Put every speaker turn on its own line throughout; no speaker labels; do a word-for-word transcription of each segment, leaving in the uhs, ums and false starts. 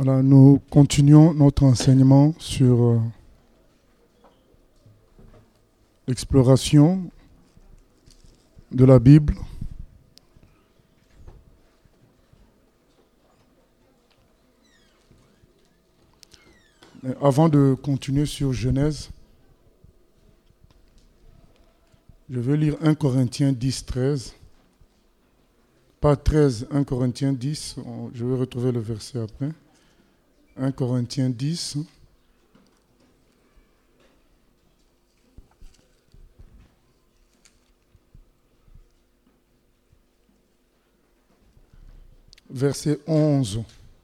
Voilà, nous continuons notre enseignement sur euh, l'exploration de la Bible. Mais avant de continuer sur Genèse, je vais lire un Corinthiens dix, treize. Pas treize, un Corinthiens dix, je vais retrouver le verset après. un Corinthiens dix. Verset onze.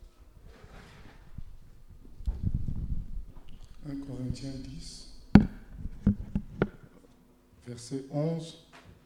un Corinthiens dix, verset onze.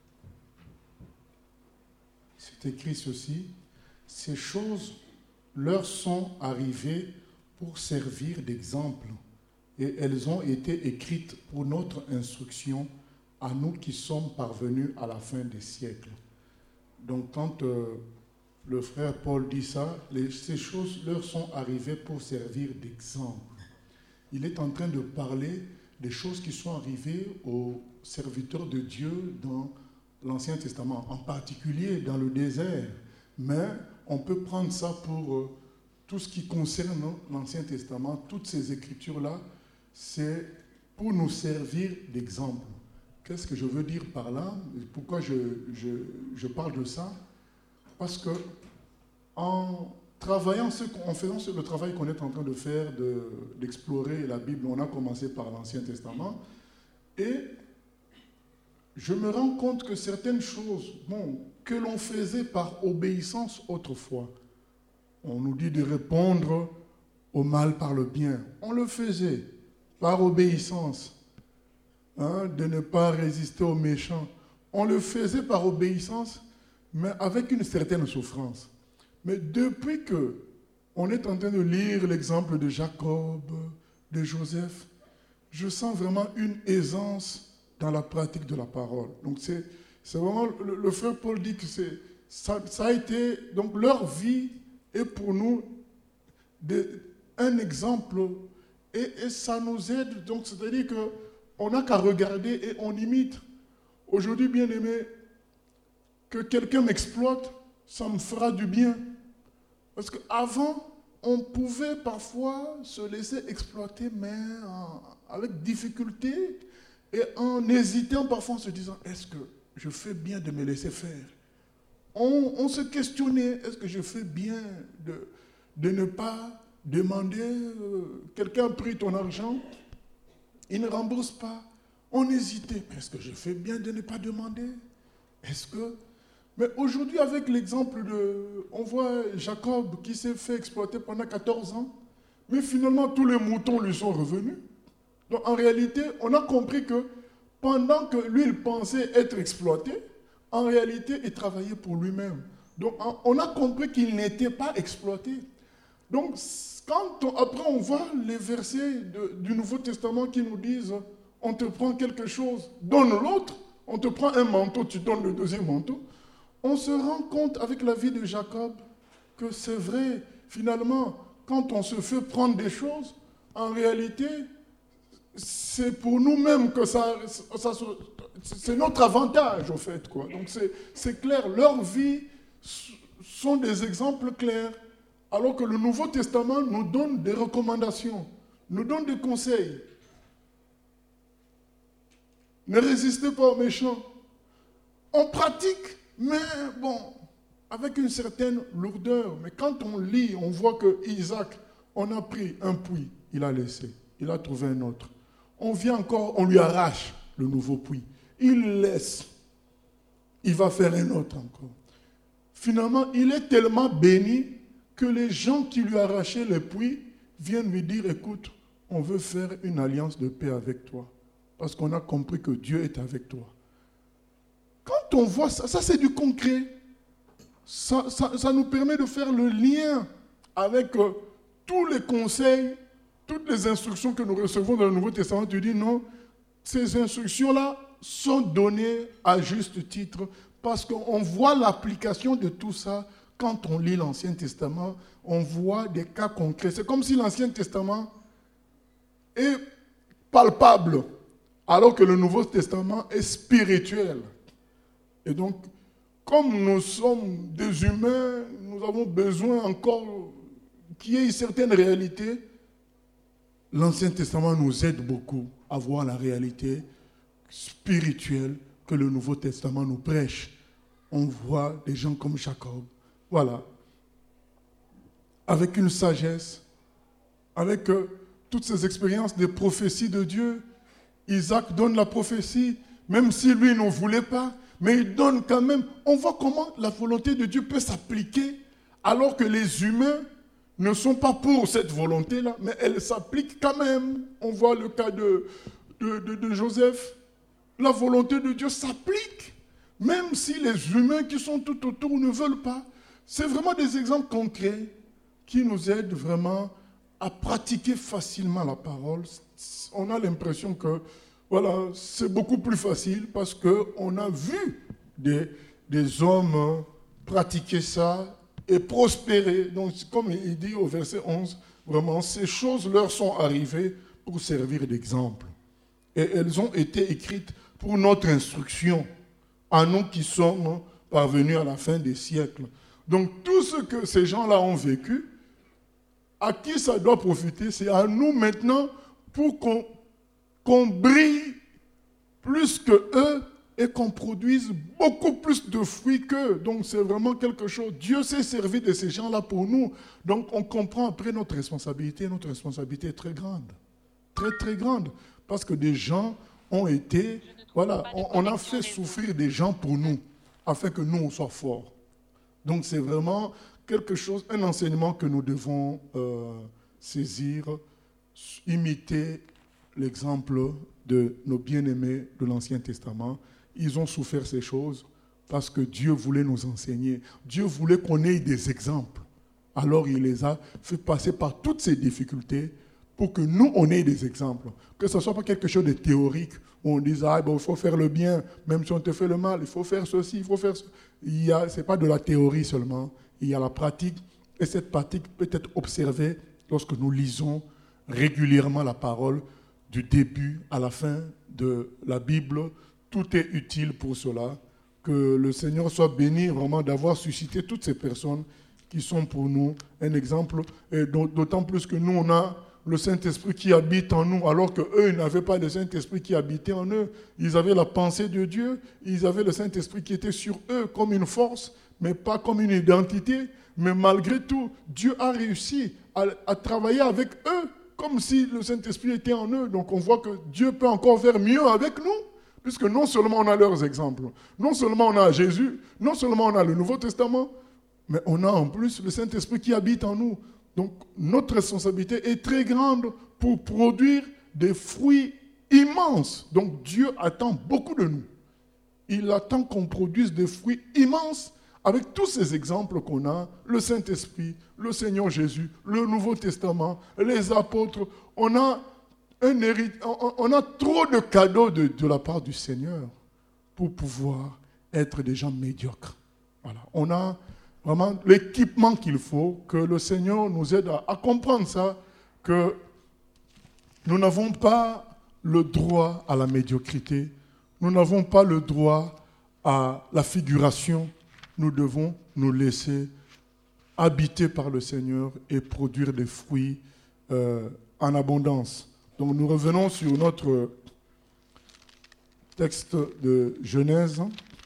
C'est écrit ceci: ces choses leur sont arrivées pour servir d'exemple, et elles ont été écrites pour notre instruction, à nous qui sommes parvenus à la fin des siècles. Donc quand euh, le frère Paul dit ça, les, ces choses leur sont arrivées pour servir d'exemple. Il est en train de parler des choses qui sont arrivées aux serviteurs de Dieu dans l'Ancien Testament, en particulier dans le désert. Mais on peut prendre ça pour euh, tout ce qui concerne l'Ancien Testament, toutes ces écritures-là, c'est pour nous servir d'exemple. Qu'est-ce que je veux dire par là? Pourquoi je, je, je parle de ça? Parce que en travaillant, en faisant le travail qu'on est en train de faire, de, d'explorer la Bible, on a commencé par l'Ancien Testament, et je me rends compte que certaines choses, bon, que l'on faisait par obéissance autrefois, on nous dit de répondre au mal par le bien, on le faisait par obéissance, hein, de ne pas résister aux méchants, on le faisait par obéissance, mais avec une certaine souffrance. Mais depuis que on est en train de lire l'exemple de Jacob, de Joseph, je sens vraiment une aisance dans la pratique de la parole. Donc c'est, c'est vraiment, le, le frère Paul dit que c'est, ça, ça a été, donc leur vie est pour nous de, un exemple, et, et ça nous aide, donc c'est-à-dire qu'on n'a qu'à regarder et on imite. Aujourd'hui, bien aimé, que quelqu'un m'exploite, ça me fera du bien. Parce qu'avant, on pouvait parfois se laisser exploiter, mais en, avec difficulté, et en hésitant parfois en se disant, est-ce que je fais bien de me laisser faire? On, on se questionnait, est-ce que je fais bien de, de ne pas demander, euh, quelqu'un a pris ton argent, il ne rembourse pas. On hésitait, mais est-ce que je fais bien de ne pas demander? Est-ce que... Mais aujourd'hui, avec l'exemple de... On voit Jacob qui s'est fait exploiter pendant quatorze ans, mais finalement, tous les moutons lui sont revenus. Donc, en réalité, on a compris que pendant que lui, il pensait être exploité, en réalité, il travaillait pour lui-même. Donc, on a compris qu'il n'était pas exploité. Donc, quand on, après, on voit les versets de, du Nouveau Testament qui nous disent « On te prend quelque chose, donne l'autre. On te prend un manteau, tu donnes le deuxième manteau. » On se rend compte avec la vie de Jacob que c'est vrai, finalement, quand on se fait prendre des choses, en réalité, c'est pour nous-mêmes que ça, ça c'est notre avantage, au fait, quoi. Donc c'est, c'est clair, leurs vies sont des exemples clairs, alors que le Nouveau Testament nous donne des recommandations, nous donne des conseils. Ne résistez pas aux méchants. On pratique, mais bon, avec une certaine lourdeur. Mais quand on lit, on voit que Isaac, on a pris un puits, il a laissé, il a trouvé un autre. On vient encore, on lui arrache le nouveau puits. Il laisse, il va faire un autre encore. Finalement, il est tellement béni que les gens qui lui arrachaient le puits viennent lui dire, écoute, on veut faire une alliance de paix avec toi, parce qu'on a compris que Dieu est avec toi. Quand on voit ça, ça c'est du concret. Ça, ça, ça nous permet de faire le lien avec euh, tous les conseils, toutes les instructions que nous recevons dans le Nouveau Testament. Tu dis non, ces instructions-là sont données à juste titre parce qu'on voit l'application de tout ça quand on lit l'Ancien Testament, on voit des cas concrets. C'est comme si l'Ancien Testament est palpable, alors que le Nouveau Testament est spirituel. Et donc, comme nous sommes des humains, nous avons besoin encore qu'il y ait une certaine réalité. L'Ancien Testament nous aide beaucoup à voir la réalité spirituelle que le Nouveau Testament nous prêche. On voit des gens comme Jacob, voilà, avec une sagesse, avec euh, toutes ces expériences de prophétie de Dieu. Isaac donne la prophétie, même si lui ne voulait pas, mais il donne quand même. On voit comment la volonté de Dieu peut s'appliquer alors que les humains ne sont pas pour cette volonté-là, mais elle s'applique quand même. On voit le cas de, de, de, de Joseph. La volonté de Dieu s'applique, même si les humains qui sont tout autour ne veulent pas. C'est vraiment des exemples concrets qui nous aident vraiment à pratiquer facilement la parole. On a l'impression que voilà, c'est beaucoup plus facile parce qu'on a vu des, des hommes pratiquer ça et prospérer. Donc, comme il dit au verset onze, vraiment, ces choses leur sont arrivées pour servir d'exemple. Et elles ont été écrites pour notre instruction, à nous qui sommes parvenus à la fin des siècles. Donc, tout ce que ces gens-là ont vécu, à qui ça doit profiter, c'est à nous maintenant pour qu'on qu'on brille plus que eux et qu'on produise beaucoup plus de fruits qu'eux. Donc c'est vraiment quelque chose. Dieu s'est servi de ces gens-là pour nous. Donc on comprend après notre responsabilité. Notre responsabilité est très grande. Très très grande. Parce que des gens ont été... Voilà, on, on a fait souffrir des gens pour nous, afin que nous, on soit forts. Donc c'est vraiment quelque chose, un enseignement que nous devons euh, saisir, imiter l'exemple de nos bien-aimés de l'Ancien Testament. Ils ont souffert ces choses parce que Dieu voulait nous enseigner. Dieu voulait qu'on ait des exemples. Alors il les a fait passer par toutes ces difficultés pour que nous, on ait des exemples. Que ce ne soit pas quelque chose de théorique où on dise, ah, bon, il faut faire le bien, même si on te fait le mal, il faut faire ceci, il faut faire ce Ce n'est pas de la théorie seulement, il y a la pratique. Et cette pratique peut être observée lorsque nous lisons régulièrement la parole du début à la fin de la Bible. Tout est utile pour cela. Que le Seigneur soit béni vraiment d'avoir suscité toutes ces personnes qui sont pour nous un exemple. Et d'autant plus que nous, on a le Saint-Esprit qui habite en nous, alors qu'eux, ils n'avaient pas le Saint-Esprit qui habitait en eux. Ils avaient la pensée de Dieu, ils avaient le Saint-Esprit qui était sur eux comme une force, mais pas comme une identité. Mais malgré tout, Dieu a réussi à, à travailler avec eux, comme si le Saint-Esprit était en eux. Donc on voit que Dieu peut encore faire mieux avec nous, puisque non seulement on a leurs exemples, non seulement on a Jésus, non seulement on a le Nouveau Testament, mais on a en plus le Saint-Esprit qui habite en nous. Donc notre responsabilité est très grande pour produire des fruits immenses. Donc Dieu attend beaucoup de nous. Il attend qu'on produise des fruits immenses avec tous ces exemples qu'on a, le Saint-Esprit, le Seigneur Jésus, le Nouveau Testament, les apôtres. On a, un hérit... on a trop de cadeaux de, de la part du Seigneur pour pouvoir être des gens médiocres. Voilà. On a vraiment l'équipement qu'il faut, que le Seigneur nous aide à, à comprendre ça, que nous n'avons pas le droit à la médiocrité, nous n'avons pas le droit à la figuration. Nous devons nous laisser habiter par le Seigneur et produire des fruits euh, en abondance. Donc nous revenons sur notre texte de Genèse.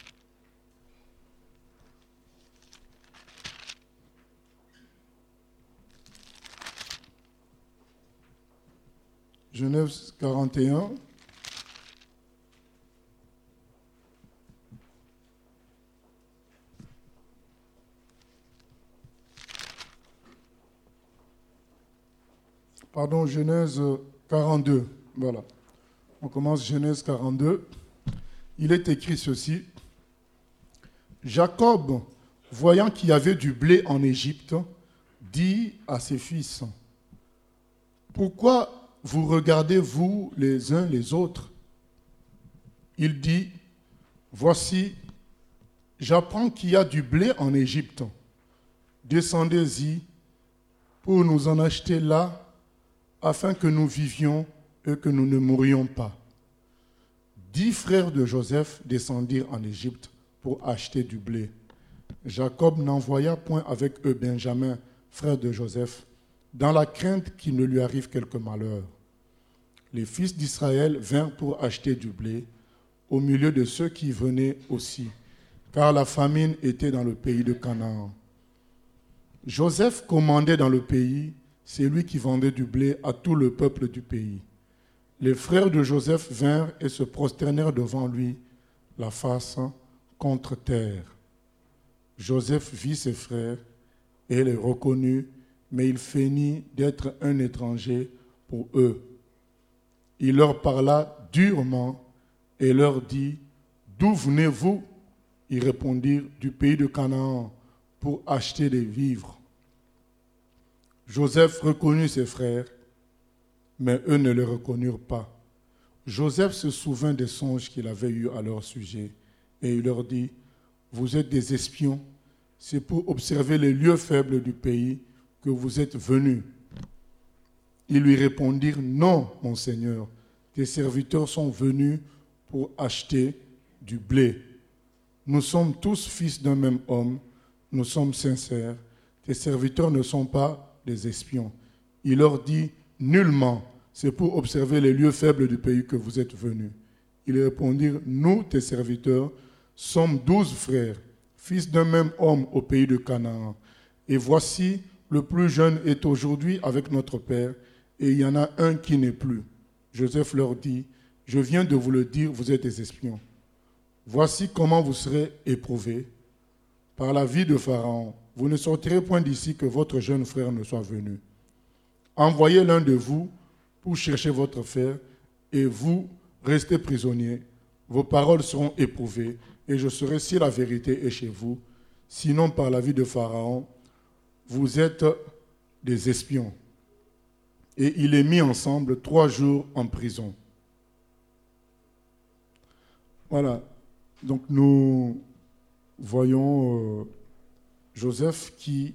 Genèse quarante et un. Pardon, Genèse quarante-deux. Voilà. On commence Genèse quarante-deux. Il est écrit ceci. Jacob, voyant qu'il y avait du blé en Égypte, dit à ses fils, pourquoi vous regardez-vous les uns les autres? Il dit, voici, j'apprends qu'il y a du blé en Égypte. descendez-y pour nous en acheter là, afin que nous vivions et que nous ne mourions pas. Dix frères de Joseph descendirent en Égypte pour acheter du blé. Jacob n'envoya point avec eux Benjamin, frère de Joseph, dans la crainte qu'il ne lui arrive quelque malheur. Les fils d'Israël vinrent pour acheter du blé au milieu de ceux qui venaient aussi, car la famine était dans le pays de Canaan. Joseph commandait dans le pays, c'est lui qui vendait du blé à tout le peuple du pays. Les frères de Joseph vinrent et se prosternèrent devant lui, la face contre terre. Joseph vit ses frères et les reconnut, mais il feignit d'être un étranger pour eux. Il leur parla durement et leur dit, « D'où venez-vous » Ils répondirent, « Du pays de Canaan, pour acheter des vivres. » Joseph reconnut ses frères, mais eux ne le reconnurent pas. Joseph se souvint des songes qu'il avait eus à leur sujet, et il leur dit, « Vous êtes des espions, c'est pour observer les lieux faibles du pays que vous êtes venus. » Ils lui répondirent, « Non, mon Seigneur, tes serviteurs sont venus pour acheter du blé. Nous sommes tous fils d'un même homme, nous sommes sincères, tes serviteurs ne sont pas des espions. » Il leur dit, « Nullement, c'est pour observer les lieux faibles du pays que vous êtes venus. » Ils répondirent, « Nous, tes serviteurs, sommes douze frères, fils d'un même homme au pays de Canaan. Et voici, le plus jeune est aujourd'hui avec notre père, et il y en a un qui n'est plus. » Joseph leur dit, « Je viens de vous le dire, vous êtes des espions. Voici comment vous serez éprouvés. Par la vie de Pharaon, vous ne sortirez point d'ici que votre jeune frère ne soit venu. Envoyez l'un de vous pour chercher votre frère, et vous restez prisonniers. Vos paroles seront éprouvées, et je saurai si la vérité est chez vous. Sinon, par la vie de Pharaon, vous êtes des espions. » Et il est mis ensemble trois jours en prison. Voilà. Donc nous voyons euh, Joseph qui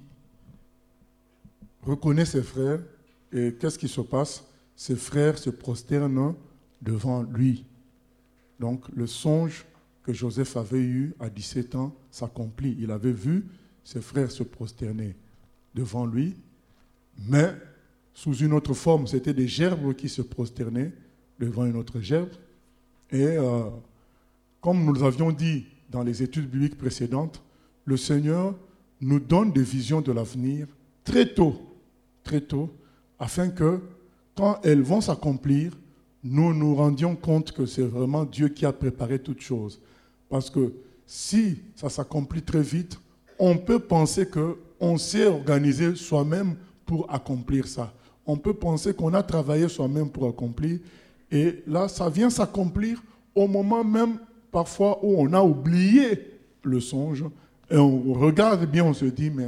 reconnaît ses frères. Et qu'est-ce qui se passe? Ses frères se prosternent devant lui. Donc le songe que Joseph avait eu à dix-sept ans s'accomplit. Il avait vu ses frères se prosterner devant lui, mais sous une autre forme. C'était des gerbes qui se prosternaient devant une autre gerbe. Et euh, comme nous l'avions dit dans les études bibliques précédentes, le Seigneur nous donne des visions de l'avenir très tôt, très tôt, afin que, quand elles vont s'accomplir, nous nous rendions compte que c'est vraiment Dieu qui a préparé toutes choses. Parce que si ça s'accomplit très vite, on peut penser qu'on s'est organisé soi-même pour accomplir ça. On peut penser qu'on a travaillé soi-même pour accomplir. Et là, ça vient s'accomplir au moment même, parfois, où on a oublié le songe. Et on regarde bien, on se dit, mais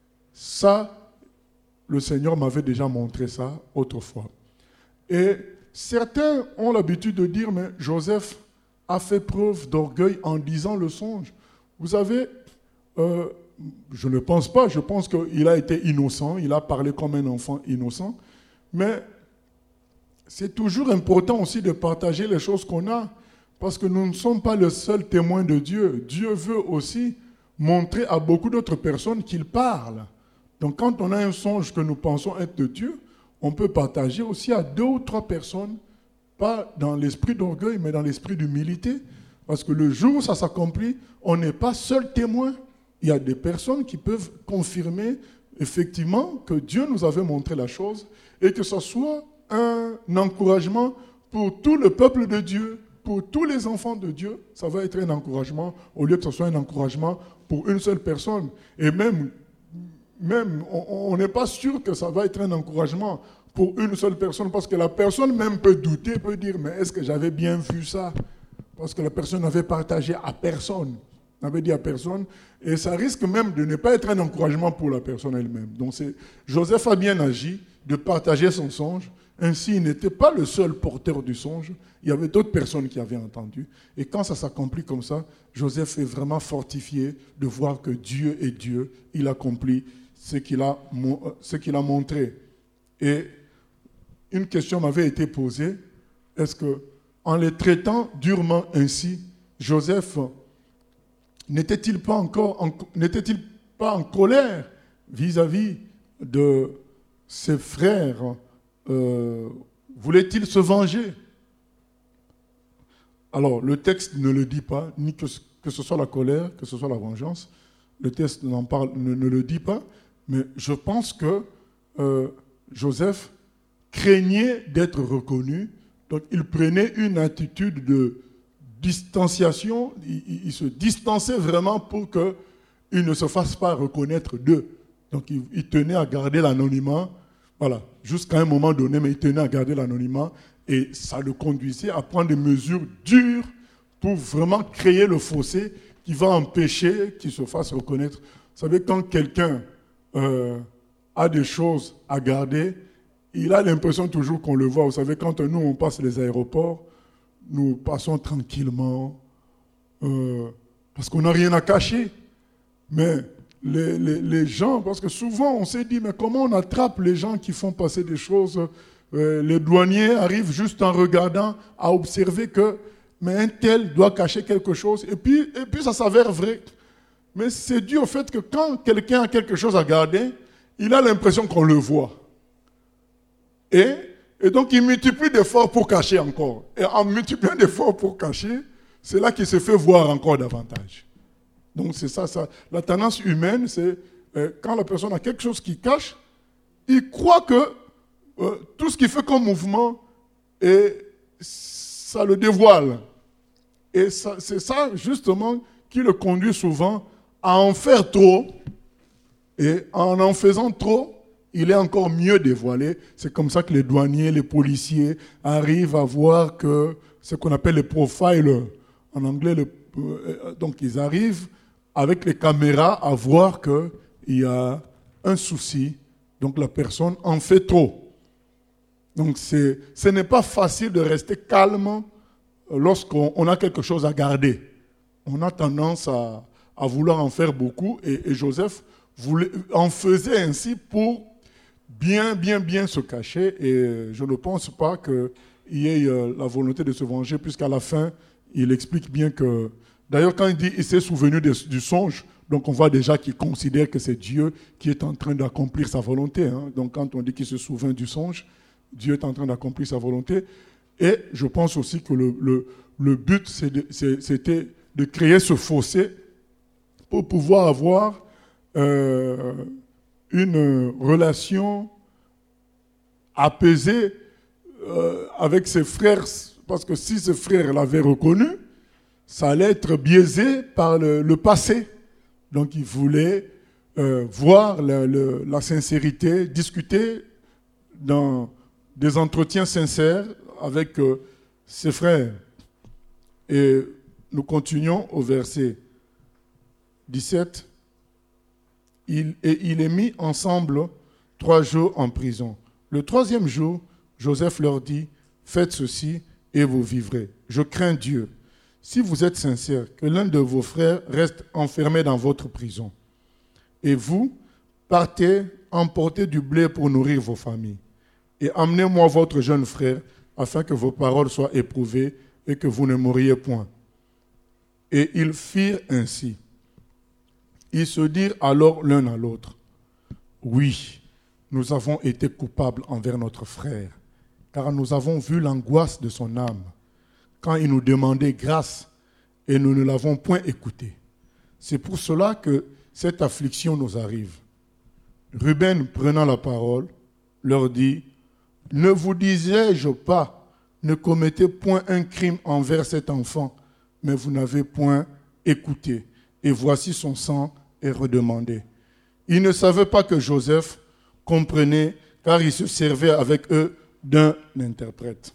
ça, le Seigneur m'avait déjà montré ça autrefois. Et certains ont l'habitude de dire, mais Joseph a fait preuve d'orgueil en disant le songe. Vous savez, euh, je ne pense pas, je pense qu'il a été innocent, il a parlé comme un enfant innocent, mais c'est toujours important aussi de partager les choses qu'on a, parce que nous ne sommes pas le seul témoin de Dieu. Dieu veut aussi montrer à beaucoup d'autres personnes qu'il parle. Donc quand on a un songe que nous pensons être de Dieu, on peut partager aussi à deux ou trois personnes, pas dans l'esprit d'orgueil, mais dans l'esprit d'humilité, parce que le jour où ça s'accomplit, on n'est pas seul témoin. Il y a des personnes qui peuvent confirmer effectivement que Dieu nous avait montré la chose et que ce soit un encouragement pour tout le peuple de Dieu, pour tous les enfants de Dieu. Ça va être un encouragement au lieu que ce soit un encouragement pour une seule personne. Et même, même on n'est pas sûr que ça va être un encouragement pour une seule personne, parce que la personne même peut douter, peut dire, mais est-ce que j'avais bien vu ça? Parce que la personne n'avait partagé à personne, n'avait dit à personne, et ça risque même de ne pas être un encouragement pour la personne elle-même. Donc c'est, Joseph a bien agi de partager son songe, ainsi il n'était pas le seul porteur du songe, il y avait d'autres personnes qui avaient entendu, et quand ça s'accomplit comme ça, Joseph est vraiment fortifié de voir que Dieu est Dieu, il accomplit ce qu'il a, ce qu'il a montré. Et une question m'avait été posée, est-ce que, en les traitant durement ainsi, Joseph n'était-il pas encore, en, n'était-il pas en colère vis-à-vis de ses frères? euh, Voulait-il se venger? Alors, le texte ne le dit pas, ni que, que ce soit la colère, que ce soit la vengeance. Le texte n'en parle, ne, ne le dit pas, mais je pense que euh, Joseph craignait d'être reconnu, donc il prenait une attitude de distanciation, il, il se distançait vraiment pour qu'il ne se fasse pas reconnaître d'eux. Donc il, il tenait à garder l'anonymat, voilà, jusqu'à un moment donné, mais il tenait à garder l'anonymat et ça le conduisait à prendre des mesures dures pour vraiment créer le fossé qui va empêcher qu'il se fasse reconnaître. Vous savez, quand quelqu'un euh, a des choses à garder, il a l'impression toujours qu'on le voit. Vous savez, quand nous, on passe les aéroports, nous passons tranquillement euh, parce qu'on n'a rien à cacher. Mais les, les, les gens, parce que souvent, on s'est dit, mais comment on attrape les gens qui font passer des choses? euh, Les douaniers arrivent juste en regardant à observer que mais un tel doit cacher quelque chose. Et puis, et puis ça s'avère vrai. Mais c'est dû au fait que quand quelqu'un a quelque chose à garder, il a l'impression qu'on le voit. Et, et donc, il multiplie d'efforts pour cacher encore. Et en multipliant d'efforts pour cacher, c'est là qu'il se fait voir encore davantage. Donc, c'est ça, ça. La tendance humaine, c'est euh, quand la personne a quelque chose qui cache, il croit que euh, tout ce qu'il fait comme mouvement, et ça le dévoile. Et ça, c'est ça, justement, qui le conduit souvent à en faire trop. Et en en faisant trop, il est encore mieux dévoilé. C'est comme ça que les douaniers, les policiers arrivent à voir que ce qu'on appelle les profilers. En anglais, le, euh, donc ils arrivent avec les caméras à voir qu'il y a un souci. Donc la personne en fait trop. Donc c'est, ce n'est pas facile de rester calme lorsqu'on on a quelque chose à garder. On a tendance à, à vouloir en faire beaucoup. Et, et Joseph voulait, en faisait ainsi pour bien, bien, bien se cacher. Et je ne pense pas qu'il y ait la volonté de se venger, puisqu'à la fin, il explique bien que... D'ailleurs, quand il dit qu'il s'est souvenu de, du songe, donc on voit déjà qu'il considère que c'est Dieu qui est en train d'accomplir sa volonté. Hein. Donc quand on dit qu'il se souvient du songe, Dieu est en train d'accomplir sa volonté. Et je pense aussi que le, le, le but, c'est de, c'est, c'était de créer ce fossé pour pouvoir avoir euh, une relation apaisée euh, avec ses frères. Parce que si ses frères l'avaient reconnu, ça allait être biaisé par le, le passé. Donc il voulait euh, voir le, le, la sincérité, discuter dans des entretiens sincères avec euh, ses frères. Et nous continuons au verset dix-sept. Il, et il est mis ensemble trois jours en prison. Le troisième jour, Joseph leur dit, faites ceci et vous vivrez. Je crains Dieu. Si vous êtes sincères, que l'un de vos frères reste enfermé dans votre prison. Et vous, partez, emportez du blé pour nourrir vos familles. Et emmenez-moi votre jeune frère, afin que vos paroles soient éprouvées et que vous ne mouriez point. Et ils firent ainsi. Ils se dirent alors l'un à l'autre, oui, nous avons été coupables envers notre frère, car nous avons vu l'angoisse de son âme, quand il nous demandait grâce, et nous ne l'avons point écouté. C'est pour cela que cette affliction nous arrive. Ruben, prenant la parole, leur dit, ne vous disais-je pas, ne commettez point un crime envers cet enfant, mais vous n'avez point écouté. Et voici son sang est redemandé. Ils ne savaient pas que Joseph comprenait, car il se servait avec eux d'un interprète.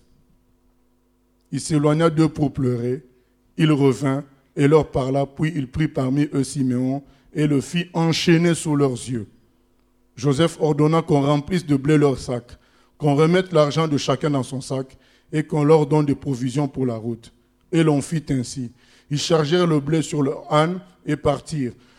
Il s'éloigna d'eux pour pleurer. Il revint et leur parla, puis il prit parmi eux Siméon et le fit enchaîner sous leurs yeux. Joseph ordonna qu'on remplisse de blé leurs sacs, qu'on remette l'argent de chacun dans son sac et qu'on leur donne des provisions pour la route. Et l'on fit ainsi. Ils chargèrent le blé sur leur âne et partirent.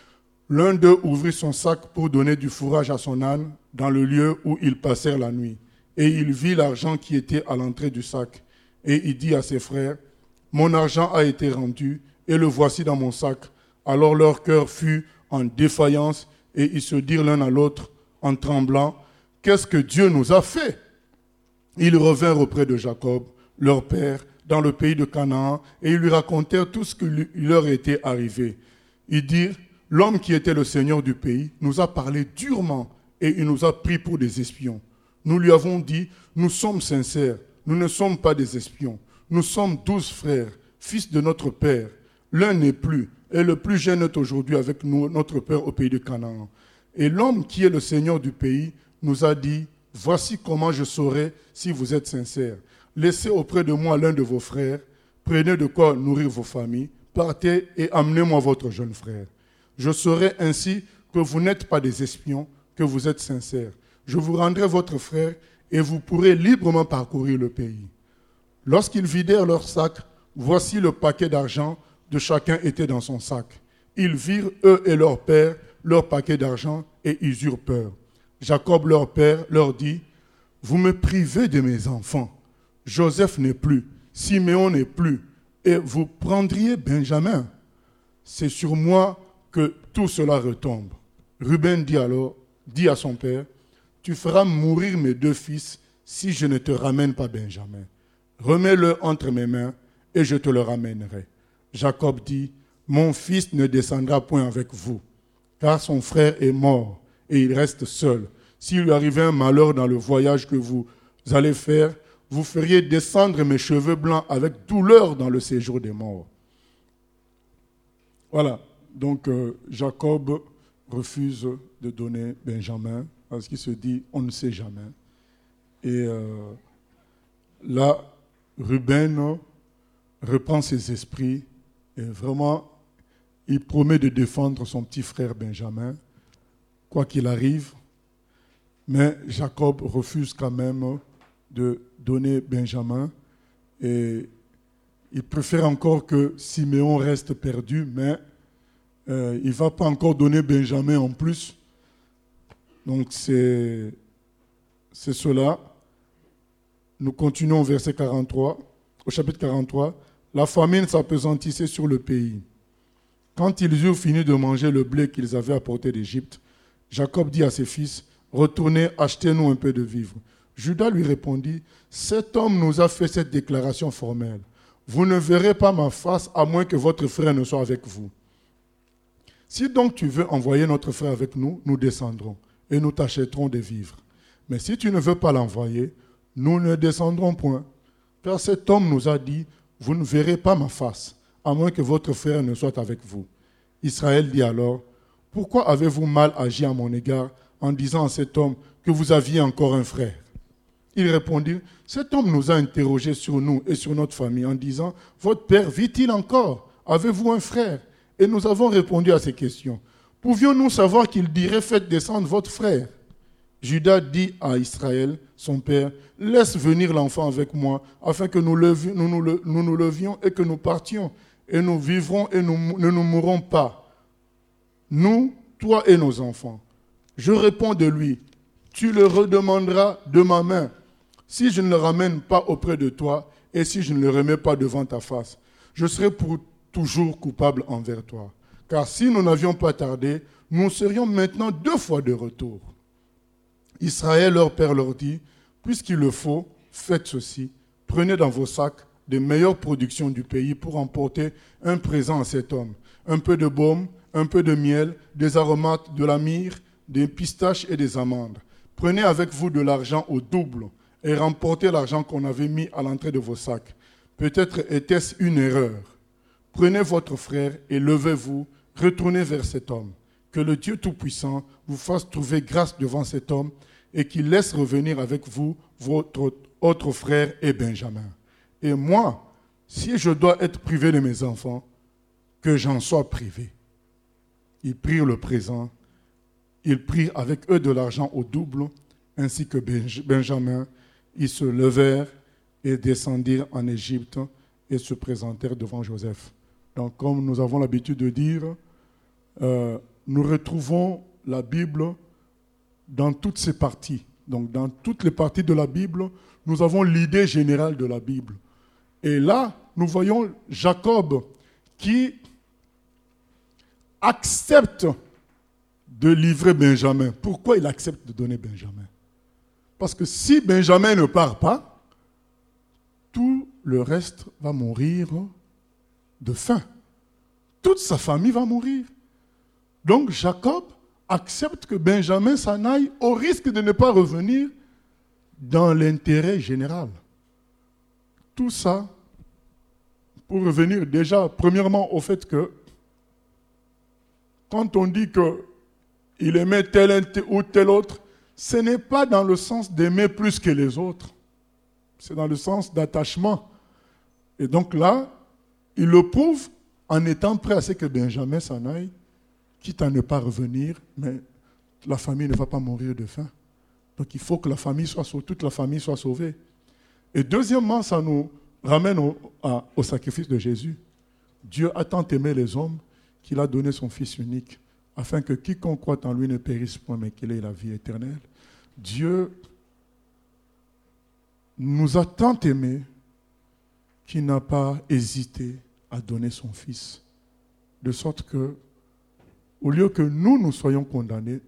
L'un d'eux ouvrit son sac pour donner du fourrage à son âne dans le lieu où ils passèrent la nuit. Et il vit l'argent qui était à l'entrée du sac. Et il dit à ses frères, « Mon argent a été rendu, et le voici dans mon sac. » Alors leur cœur fut en défaillance, et ils se dirent l'un à l'autre, en tremblant, « Qu'est-ce que Dieu nous a fait ?» Ils revinrent auprès de Jacob, leur père, dans le pays de Canaan, et ils lui racontèrent tout ce qui leur était arrivé. Ils dirent, « L'homme qui était le seigneur du pays nous a parlé durement, et il nous a pris pour des espions. Nous lui avons dit, nous sommes sincères, nous ne sommes pas des espions. Nous sommes douze frères, fils de notre père. L'un n'est plus, et le plus jeune est aujourd'hui avec nous, notre père au pays de Canaan. Et l'homme qui est le seigneur du pays nous a dit, voici comment je saurai si vous êtes sincères. Laissez auprès de moi l'un de vos frères, prenez de quoi nourrir vos familles, partez et amenez-moi votre jeune frère. Je saurai ainsi que vous n'êtes pas des espions, que vous êtes sincères. Je vous rendrai votre frère et vous pourrez librement parcourir le pays. Lorsqu'ils vidèrent leur sac, voici le paquet d'argent de chacun était dans son sac. Ils virent, eux et leur père, leur paquet d'argent et ils eurent peur. Jacob, leur père, leur dit, « Vous me privez de mes enfants. Joseph n'est plus, Siméon n'est plus, et vous prendriez Benjamin. C'est sur moi que tout cela retombe. » Ruben dit alors, dit à son père, « Tu feras mourir mes deux fils si je ne te ramène pas Benjamin. Remets-le entre mes mains et je te le ramènerai. » Jacob dit, « Mon fils ne descendra point avec vous, car son frère est mort et il reste seul. S'il lui arrivait un malheur dans le voyage que vous allez faire, vous feriez descendre mes cheveux blancs avec douleur dans le séjour des morts. » Voilà, donc euh, Jacob refuse de donner Benjamin parce qu'il se dit, on ne sait jamais. Et euh, là, Ruben reprend ses esprits et vraiment, il promet de défendre son petit frère Benjamin, quoi qu'il arrive. Mais Jacob refuse quand même de donner Benjamin et il préfère encore que Siméon reste perdu, mais euh, il ne va pas encore donner Benjamin en plus. Donc c'est, c'est cela. Nous continuons au verset quarante-trois, au chapitre quarante-trois. La famine s'appesantissait sur le pays. Quand ils eurent fini de manger le blé qu'ils avaient apporté d'Égypte, Jacob dit à ses fils, « Retournez, achetez-nous un peu de vivres. » Judas lui répondit, « Cet homme nous a fait cette déclaration formelle. Vous ne verrez pas ma face à moins que votre frère ne soit avec vous. Si donc tu veux envoyer notre frère avec nous, nous descendrons et nous t'achèterons des vivres. Mais si tu ne veux pas l'envoyer, nous ne descendrons point. Car cet homme nous a dit, vous ne verrez pas ma face, à moins que votre frère ne soit avec vous. » Israël dit alors, « Pourquoi avez-vous mal agi à mon égard en disant à cet homme que vous aviez encore un frère ?» Il répondit, « Cet homme nous a interrogés sur nous et sur notre famille en disant, « Votre père vit-il encore? Avez-vous un frère ?» Et nous avons répondu à ces questions. « Pouvions-nous savoir qu'il dirait, faites descendre votre frère ?» Judas dit à Israël, son père, « Laisse venir l'enfant avec moi, afin que nous, levions, nous, nous, nous nous levions et que nous partions, et nous vivrons et nous, ne nous mourrons pas. Nous, toi et nos enfants. » Je réponds de lui, « Tu le redemanderas de ma main, si je ne le ramène pas auprès de toi, et si je ne le remets pas devant ta face. Je serai pour toujours coupable envers toi. Car si nous n'avions pas tardé, nous serions maintenant deux fois de retour. » Israël, leur père, leur dit, « Puisqu'il le faut, faites ceci. Prenez dans vos sacs des meilleures productions du pays pour emporter un présent à cet homme. Un peu de baume, un peu de miel, des aromates, de la myrrhe, des pistaches et des amandes. Prenez avec vous de l'argent au double et remportez l'argent qu'on avait mis à l'entrée de vos sacs. Peut-être était-ce une erreur. Prenez votre frère et levez-vous, retournez vers cet homme. Que le Dieu Tout-Puissant vous fasse trouver grâce devant cet homme et qu'il laisse revenir avec vous votre autre frère et Benjamin. Et moi, si je dois être privé de mes enfants, que j'en sois privé. » Ils prirent le présent, ils prirent avec eux de l'argent au double, ainsi que Benjamin. Ils se levèrent et descendirent en Égypte et se présentèrent devant Joseph. Donc, comme nous avons l'habitude de dire, euh, nous retrouvons la Bible dans toutes ses parties. Donc, dans toutes les parties de la Bible, nous avons l'idée générale de la Bible. Et là, nous voyons Jacob qui accepte de livrer Benjamin. Pourquoi il accepte de donner Benjamin? Parce que si Benjamin ne part pas, tout le reste va mourir de faim. Toute sa famille va mourir. Donc Jacob accepte que Benjamin s'en aille au risque de ne pas revenir dans l'intérêt général. Tout ça pour revenir déjà premièrement au fait que quand on dit qu'il aimait tel ou tel autre, ce n'est pas dans le sens d'aimer plus que les autres. C'est dans le sens d'attachement. Et donc là, il le prouve en étant prêt à ce que Benjamin s'en aille, quitte à ne pas revenir, mais la famille ne va pas mourir de faim. Donc il faut que la famille soit sauvée, toute la famille soit sauvée. Et deuxièmement, ça nous ramène au, à, au sacrifice de Jésus. Dieu a tant aimé les hommes qu'il a donné son Fils unique, afin que quiconque croit en lui ne périsse point, mais qu'il ait la vie éternelle. Dieu nous a tant aimés qu'il n'a pas hésité à donner son Fils. De sorte que, au lieu que nous, nous soyons condamnés,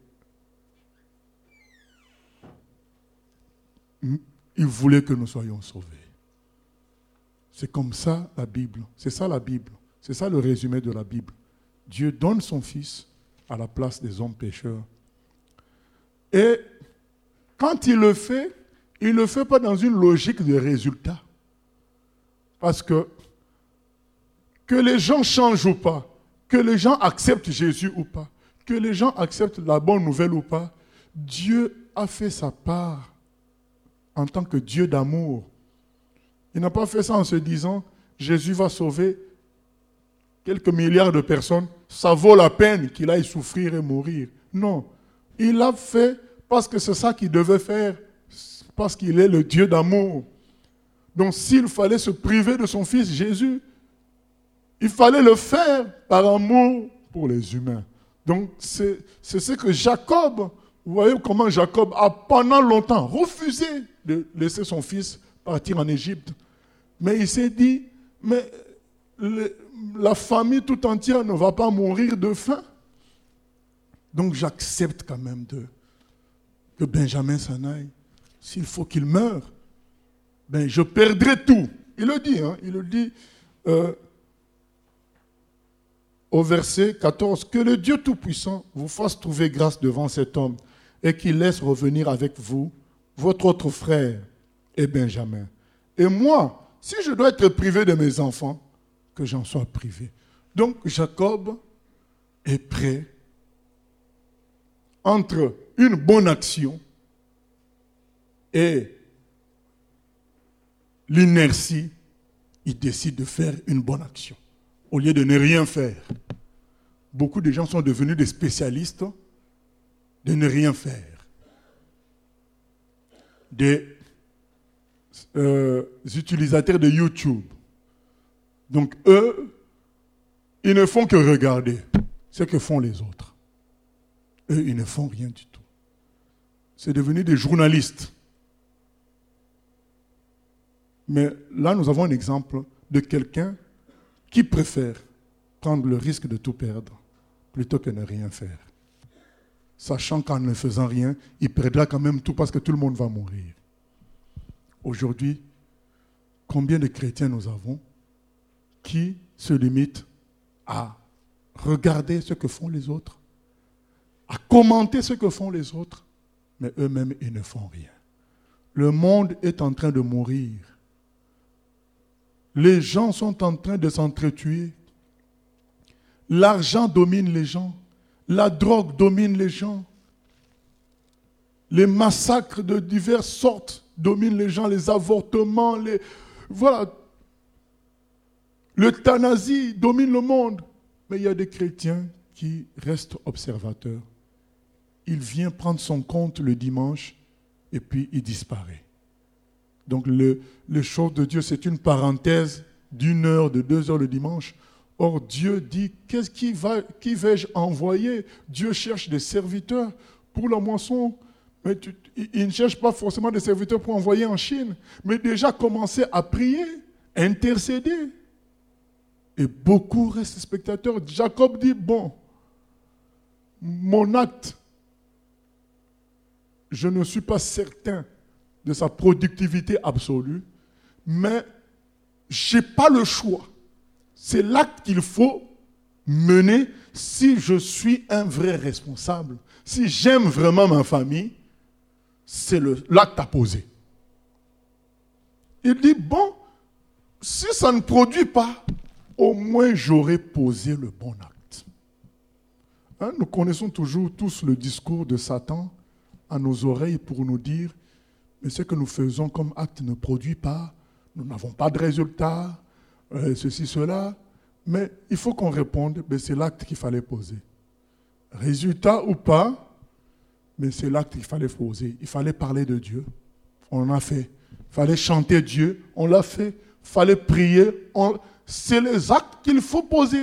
il voulait que nous soyons sauvés. C'est comme ça la Bible. C'est ça la Bible. C'est ça le résumé de la Bible. Dieu donne son Fils à la place des hommes pécheurs. Et quand il le fait, il ne le fait pas dans une logique de résultat. Parce que que les gens changent ou pas, que les gens acceptent Jésus ou pas, que les gens acceptent la bonne nouvelle ou pas, Dieu a fait sa part en tant que Dieu d'amour. Il n'a pas fait ça en se disant « Jésus va sauver quelques milliards de personnes, ça vaut la peine qu'il aille souffrir et mourir. » Non, il l'a fait parce que c'est ça qu'il devait faire, parce qu'il est le Dieu d'amour. Donc s'il fallait se priver de son Fils Jésus, il fallait le faire par amour pour les humains. Donc c'est, c'est ce que Jacob, vous voyez comment Jacob a pendant longtemps refusé de laisser son fils partir en Égypte. Mais il s'est dit, mais le, la famille tout entière ne va pas mourir de faim. Donc j'accepte quand même de, que Benjamin s'en aille. S'il faut qu'il meure, ben je perdrai tout. Il le dit, hein, il le dit euh, au verset quatorze, que le Dieu Tout-Puissant vous fasse trouver grâce devant cet homme et qu'il laisse revenir avec vous votre autre frère et Benjamin. Et moi, si je dois être privé de mes enfants, que j'en sois privé. Donc Jacob est prêt entre une bonne action et l'inertie, il décide de faire une bonne action au lieu de ne rien faire. Beaucoup de gens sont devenus des spécialistes de ne rien faire. Des euh, utilisateurs de YouTube. Donc eux, ils ne font que regarder ce que font les autres. Eux, ils ne font rien du tout. C'est devenu des journalistes. Mais là, nous avons un exemple de quelqu'un qui préfère prendre le risque de tout perdre plutôt que ne rien faire. Sachant qu'en ne faisant rien, il perdra quand même tout parce que tout le monde va mourir. Aujourd'hui, combien de chrétiens nous avons qui se limitent à regarder ce que font les autres, à commenter ce que font les autres, mais eux-mêmes, ils ne font rien. Le monde est en train de mourir. Les gens sont en train de s'entretuer. L'argent domine les gens. La drogue domine les gens. Les massacres de diverses sortes dominent les gens. Les avortements, les... voilà. L'euthanasie domine le monde. Mais il y a des chrétiens qui restent observateurs. Il vient prendre son compte le dimanche et puis il disparaît. Donc le, les choses de Dieu, c'est une parenthèse d'une heure, de deux heures le dimanche. Or Dieu dit, qu'est-ce qui va, qui vais-je envoyer? Dieu cherche des serviteurs pour la moisson. Mais tu, il ne cherche pas forcément des serviteurs pour envoyer en Chine, mais déjà commencer à prier, intercéder. Et beaucoup restent spectateurs. Jacob dit, bon, mon acte, je ne suis pas certain de sa productivité absolue, mais je n'ai pas le choix. C'est l'acte qu'il faut mener si je suis un vrai responsable. Si j'aime vraiment ma famille, c'est le, l'acte à poser. Il dit, bon, si ça ne produit pas, au moins j'aurais posé le bon acte. Hein, nous connaissons toujours tous le discours de Satan à nos oreilles pour nous dire, mais ce que nous faisons comme acte ne produit pas, nous n'avons pas de résultat, euh, ceci, cela. Mais il faut qu'on réponde, mais c'est l'acte qu'il fallait poser. Résultat ou pas, mais c'est l'acte qu'il fallait poser. Il fallait parler de Dieu, on en a fait. Il fallait chanter Dieu, on l'a fait. Il fallait prier, on... c'est les actes qu'il faut poser.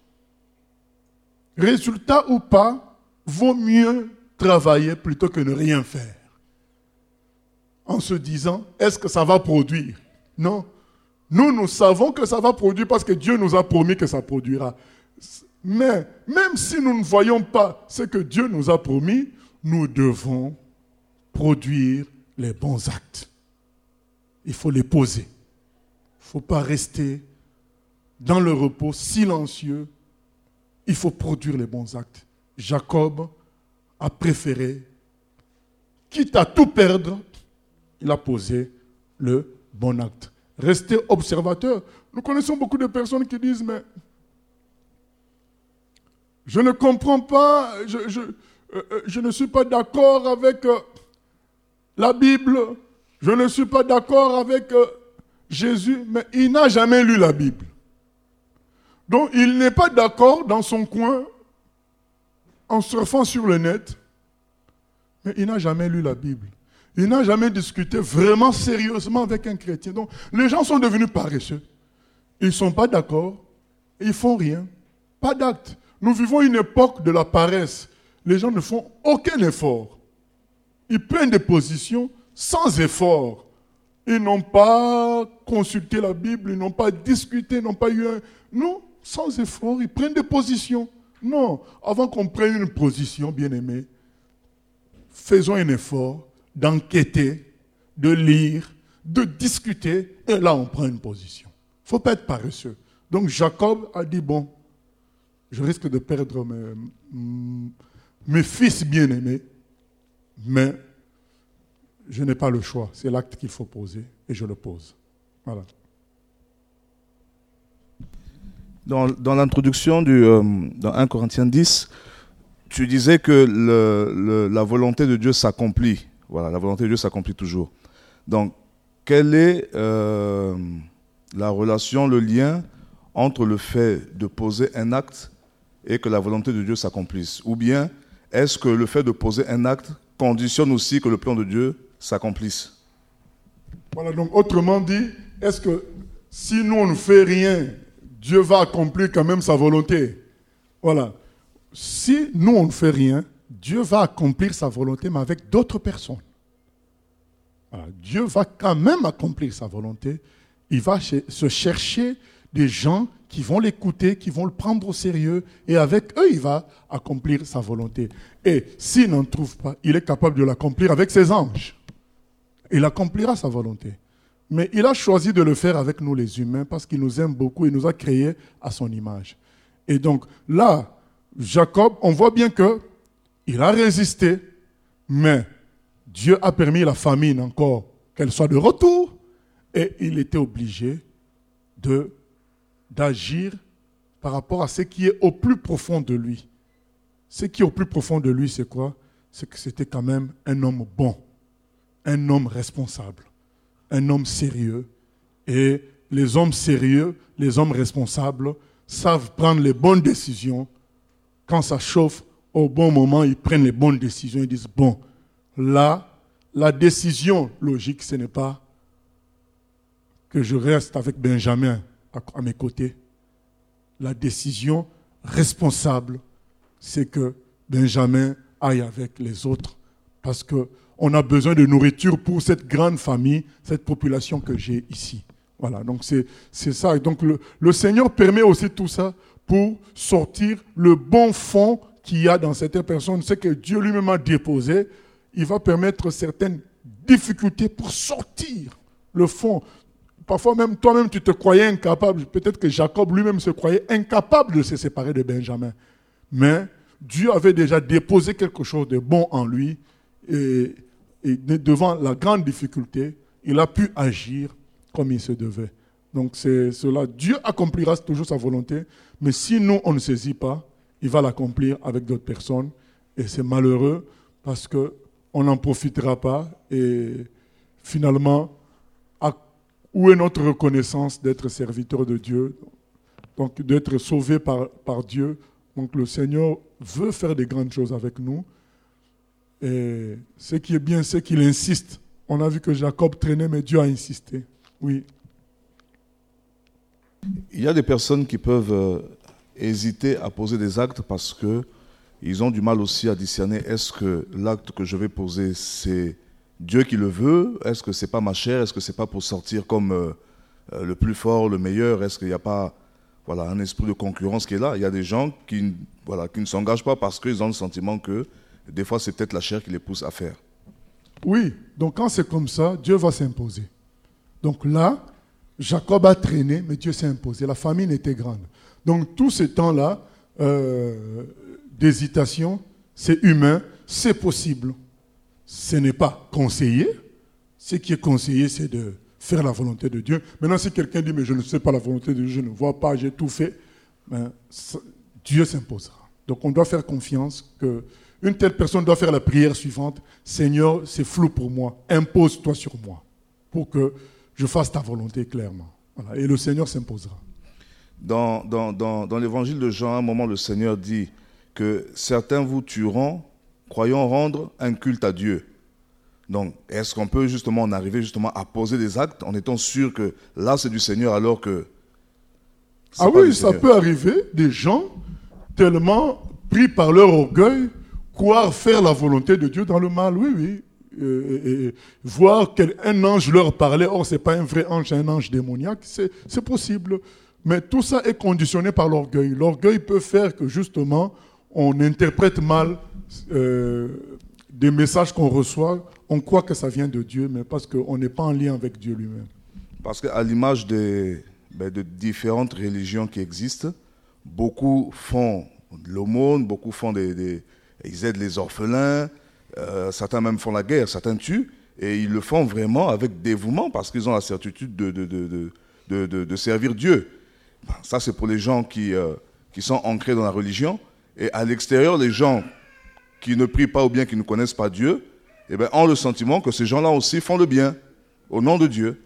Résultat ou pas, vaut mieux travailler plutôt que ne rien faire. En se disant, est-ce que ça va produire? Non. Nous, nous savons que ça va produire parce que Dieu nous a promis que ça produira. Mais même si nous ne voyons pas ce que Dieu nous a promis, nous devons produire les bons actes. Il faut les poser. Il ne faut pas rester dans le repos silencieux. Il faut produire les bons actes. Jacob a préféré, quitte à tout perdre, il a posé le bon acte. Rester observateur. Nous connaissons beaucoup de personnes qui disent, mais je ne comprends pas, je, je, euh, je ne suis pas d'accord avec euh, la Bible, je ne suis pas d'accord avec euh, Jésus, mais il n'a jamais lu la Bible. Donc il n'est pas d'accord dans son coin, en surfant sur le net, mais il n'a jamais lu la Bible. Il n'a jamais discuté vraiment sérieusement avec un chrétien. Donc, les gens sont devenus paresseux. Ils ne sont pas d'accord. Ils ne font rien. Pas d'acte. Nous vivons une époque de la paresse. Les gens ne font aucun effort. Ils prennent des positions sans effort. Ils n'ont pas consulté la Bible, ils n'ont pas discuté, ils n'ont pas eu un... Non, sans effort, ils prennent des positions. Non, avant qu'on prenne une position, bien-aimé, faisons un effort d'enquêter, de lire, de discuter, et là on prend une position. Il ne faut pas être paresseux. Donc Jacob a dit, bon, je risque de perdre mes, mes fils bien-aimés, mais je n'ai pas le choix. C'est l'acte qu'il faut poser, et je le pose. Voilà.
Dans, dans l'introduction du, euh, dans un Corinthiens dix, tu disais que le, le, la volonté de Dieu s'accomplit. Voilà, la volonté de Dieu s'accomplit toujours. Donc, quelle est euh, la relation, le lien entre le fait de poser un acte et que la volonté de Dieu s'accomplisse? Ou bien, est-ce que le fait de poser un acte conditionne aussi que le plan de Dieu s'accomplisse?
Voilà, donc autrement dit, est-ce que si nous on ne fait rien, Dieu va accomplir quand même sa volonté? Voilà. Si nous on ne fait rien, Dieu va accomplir sa volonté, mais avec d'autres personnes. Voilà. Dieu va quand même accomplir sa volonté. Il va se chercher des gens qui vont l'écouter, qui vont le prendre au sérieux, et avec eux, il va accomplir sa volonté. Et s'il n'en trouve pas, il est capable de l'accomplir avec ses anges. Il accomplira sa volonté. Mais il a choisi de le faire avec nous les humains parce qu'il nous aime beaucoup, il nous a créés à son image. Et donc là, Jacob, on voit bien que il a résisté, mais Dieu a permis la famine encore, qu'elle soit de retour, et il était obligé de, d'agir par rapport à ce qui est au plus profond de lui. Ce qui est au plus profond de lui, c'est quoi? C'est que c'était quand même un homme bon, un homme responsable, un homme sérieux. Et les hommes sérieux, les hommes responsables, savent prendre les bonnes décisions. Quand ça chauffe, au bon moment, ils prennent les bonnes décisions. Ils disent, bon, là, la décision logique, ce n'est pas que je reste avec Benjamin à, à mes côtés. la décision responsable, c'est que Benjamin aille avec les autres parce qu'on a besoin de nourriture pour cette grande famille, cette population que j'ai ici. Voilà, donc c'est, c'est ça. Et donc le, le Seigneur permet aussi tout ça pour sortir le bon fond qu'il y a dans certaines personnes. Ce que Dieu lui-même a déposé, il va permettre certaines difficultés pour sortir le fond. Parfois même, toi-même, tu te croyais incapable. Peut-être que Jacob lui-même se croyait incapable de se séparer de Benjamin. Mais Dieu avait déjà déposé quelque chose de bon en lui. Et, et devant la grande difficulté, il a pu agir comme il se devait. Donc c'est cela. Dieu accomplira toujours sa volonté. Mais si nous, on ne saisit pas, il va l'accomplir avec d'autres personnes. Et c'est malheureux parce qu'on n'en profitera pas. Et finalement, à, où est notre reconnaissance d'être serviteur de Dieu, donc d'être sauvé par, par Dieu? Donc le Seigneur veut faire des grandes choses avec nous. Et ce qui est bien, c'est qu'il insiste. On a vu que Jacob traînait, mais Dieu a insisté. Oui.
Il y a des personnes qui peuvent euh, hésiter à poser des actes parce qu'ils ont du mal aussi à discerner est-ce que l'acte que je vais poser, c'est Dieu qui le veut? Est-ce que c'est pas ma chair? Est-ce que c'est pas pour sortir comme euh, euh, le plus fort, le meilleur? Est-ce qu'il n'y a pas voilà, un esprit de concurrence qui est là? Il y a des gens qui, voilà, qui ne s'engagent pas parce qu'ils ont le sentiment que des fois c'est peut-être la chair qui les pousse à faire.
Oui, donc quand c'est comme ça, Dieu va s'imposer. Donc là, Jacob a traîné, mais Dieu s'est imposé. La famine était grande. Donc tout ce temps-là euh, d'hésitation, c'est humain, c'est possible. Ce n'est pas conseillé. Ce qui est conseillé, c'est de faire la volonté de Dieu. Maintenant, si quelqu'un dit, mais je ne sais pas la volonté de Dieu, je ne vois pas, j'ai tout fait, ben, ça, Dieu s'imposera. Donc on doit faire confiance qu'une telle personne doit faire la prière suivante. Seigneur, c'est flou pour moi, impose-toi sur moi pour que je fasse ta volonté clairement. Voilà. Et le Seigneur s'imposera.
Dans, dans, dans, dans l'évangile de Jean, à un moment, le Seigneur dit que certains vous tueront, croyant rendre un culte à Dieu. Donc, est-ce qu'on peut justement en arriver justement à poser des actes en étant sûr que là, c'est du Seigneur alors que...
Ah oui, ça peut arriver, des gens tellement pris par leur orgueil, croire faire la volonté de Dieu dans le mal, oui, oui. Euh, et, et, voir qu'un ange leur parlait, or ce n'est pas un vrai ange, c'est un ange démoniaque, c'est, c'est possible. Mais tout ça est conditionné par l'orgueil. L'orgueil peut faire que justement, on interprète mal euh, des messages qu'on reçoit, on croit que ça vient de Dieu, mais parce qu'on n'est pas en lien avec Dieu lui-même.
Parce qu'à l'image des, ben, de différentes religions qui existent, beaucoup font de l'aumône, beaucoup font des, des... Ils aident les orphelins, euh, certains même font la guerre, certains tuent, et ils le font vraiment avec dévouement parce qu'ils ont la certitude de, de, de, de, de, de, de servir Dieu. Ben, ça, c'est pour les gens qui, euh, qui sont ancrés dans la religion. Et à l'extérieur, les gens qui ne prient pas ou bien qui ne connaissent pas Dieu, eh bien, ont le sentiment que ces gens-là aussi font le bien, au nom de Dieu.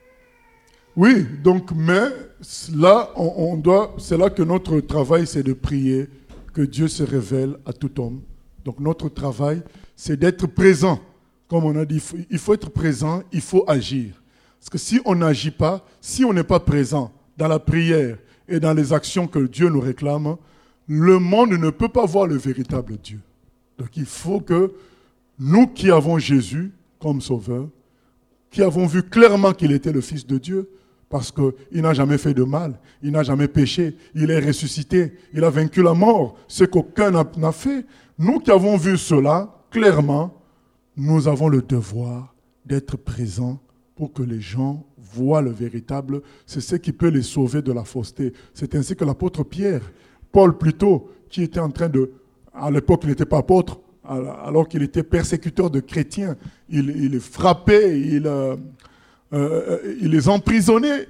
Oui, donc, mais là, on, on doit, c'est là que notre travail, c'est de prier, que Dieu se révèle à tout homme. Donc notre travail, c'est d'être présent. Comme on a dit, il faut, il faut être présent, il faut agir. Parce que si on n'agit pas, si on n'est pas présent dans la prière et dans les actions que Dieu nous réclame, le monde ne peut pas voir le véritable Dieu. Donc il faut que nous qui avons Jésus comme sauveur, qui avons vu clairement qu'il était le Fils de Dieu, parce qu'il n'a jamais fait de mal, il n'a jamais péché, il est ressuscité, il a vaincu la mort, ce qu'aucun n'a fait. Nous qui avons vu cela clairement, nous avons le devoir d'être présents pour que les gens voient le véritable. C'est ce qui peut les sauver de la fausseté. C'est ainsi que l'apôtre Pierre, Paul plutôt, qui était en train de... À l'époque, il n'était pas apôtre, alors qu'il était persécuteur de chrétiens. Il, il les frappait, il, euh, euh, il les emprisonnait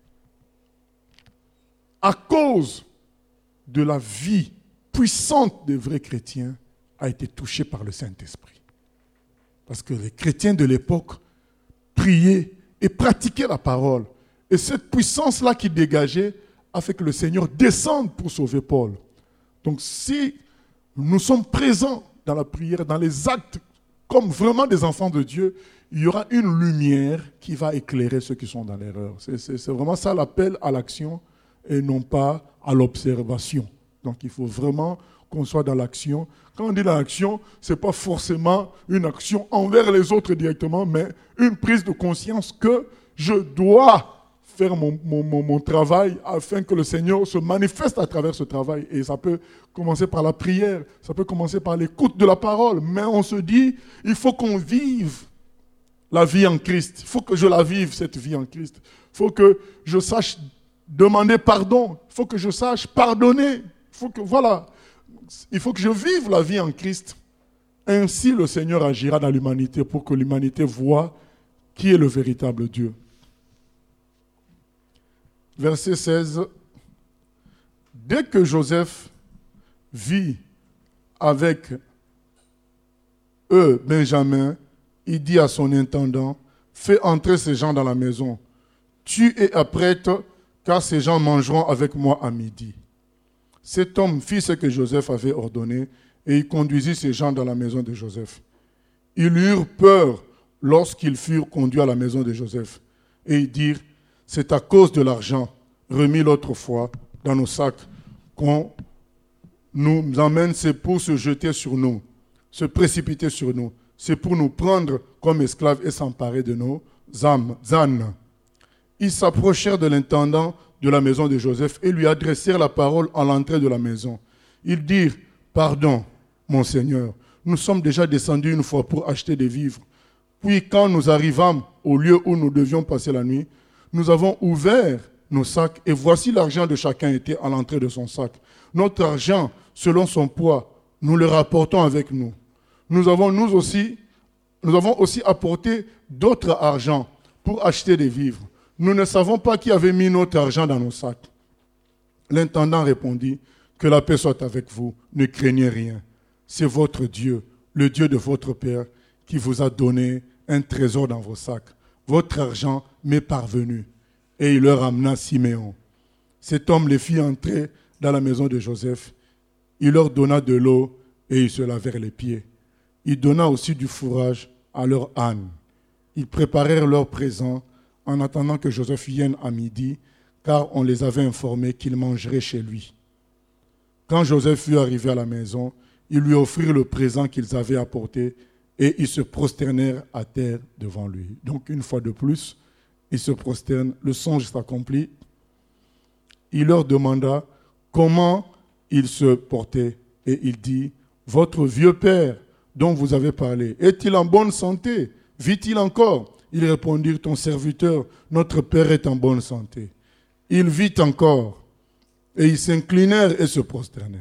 à cause de la vie puissante des vrais chrétiens, a été touché par le Saint-Esprit. Parce que les chrétiens de l'époque priaient et pratiquaient la parole. Et cette puissance-là qui dégageait a fait que le Seigneur descende pour sauver Paul. Donc si nous sommes présents dans la prière, dans les actes, comme vraiment des enfants de Dieu, il y aura une lumière qui va éclairer ceux qui sont dans l'erreur. C'est, c'est, c'est vraiment ça l'appel à l'action et non pas à l'observation. Donc il faut vraiment qu'on soit dans l'action. Quand on dit l'action, ce n'est pas forcément une action envers les autres directement, mais une prise de conscience que je dois faire mon, mon, mon, mon travail afin que le Seigneur se manifeste à travers ce travail. Et ça peut commencer par la prière, ça peut commencer par l'écoute de la parole, mais on se dit, il faut qu'on vive la vie en Christ. Il faut que je la vive, cette vie en Christ. Il faut que je sache demander pardon. Il faut que je sache pardonner. Il faut que, voilà, il faut que je vive la vie en Christ. Ainsi, le Seigneur agira dans l'humanité pour que l'humanité voie qui est le véritable Dieu. Verset seize. Dès que Joseph vit avec eux Benjamin, il dit à son intendant, fais entrer ces gens dans la maison. Tu et apprête, car ces gens mangeront avec moi à midi. Cet homme fit ce que Joseph avait ordonné et il conduisit ces gens dans la maison de Joseph. Ils eurent peur lorsqu'ils furent conduits à la maison de Joseph et ils dirent, c'est à cause de l'argent remis l'autre fois dans nos sacs qu'on nous emmène, c'est pour se jeter sur nous, se précipiter sur nous. C'est pour nous prendre comme esclaves et s'emparer de nos âmes, ânes. Ils s'approchèrent de l'intendant de la maison de Joseph et lui adressèrent la parole à l'entrée de la maison. Ils dirent, pardon, mon Seigneur, nous sommes déjà descendus une fois pour acheter des vivres. Puis quand nous arrivâmes au lieu où nous devions passer la nuit, nous avons ouvert nos sacs et voici l'argent de chacun était à l'entrée de son sac. Notre argent, selon son poids, nous le rapportons avec nous. Nous avons, nous aussi, nous avons aussi apporté d'autres argents pour acheter des vivres. Nous ne savons pas qui avait mis notre argent dans nos sacs. L'intendant répondit, que la paix soit avec vous, ne craignez rien. C'est votre Dieu, le Dieu de votre Père, qui vous a donné un trésor dans vos sacs. Votre argent m'est parvenu. Et il leur amena Siméon. Cet homme les fit entrer dans la maison de Joseph. Il leur donna de l'eau et ils se lavèrent les pieds. Il donna aussi du fourrage à leurs ânes. Ils préparèrent leurs présents en attendant que Joseph vienne à midi, car on les avait informés qu'il mangerait chez lui. Quand Joseph fut arrivé à la maison, ils lui offrirent le présent qu'ils avaient apporté et ils se prosternèrent à terre devant lui. Donc une fois de plus, ils se prosternent, le songe s'accomplit. Il leur demanda comment ils se portaient et il dit, votre vieux père dont vous avez parlé, est-il en bonne santé? Vit-il encore? Ils répondirent, ton serviteur, notre père est en bonne santé. Il vit encore. Et ils s'inclinèrent et se prosternèrent.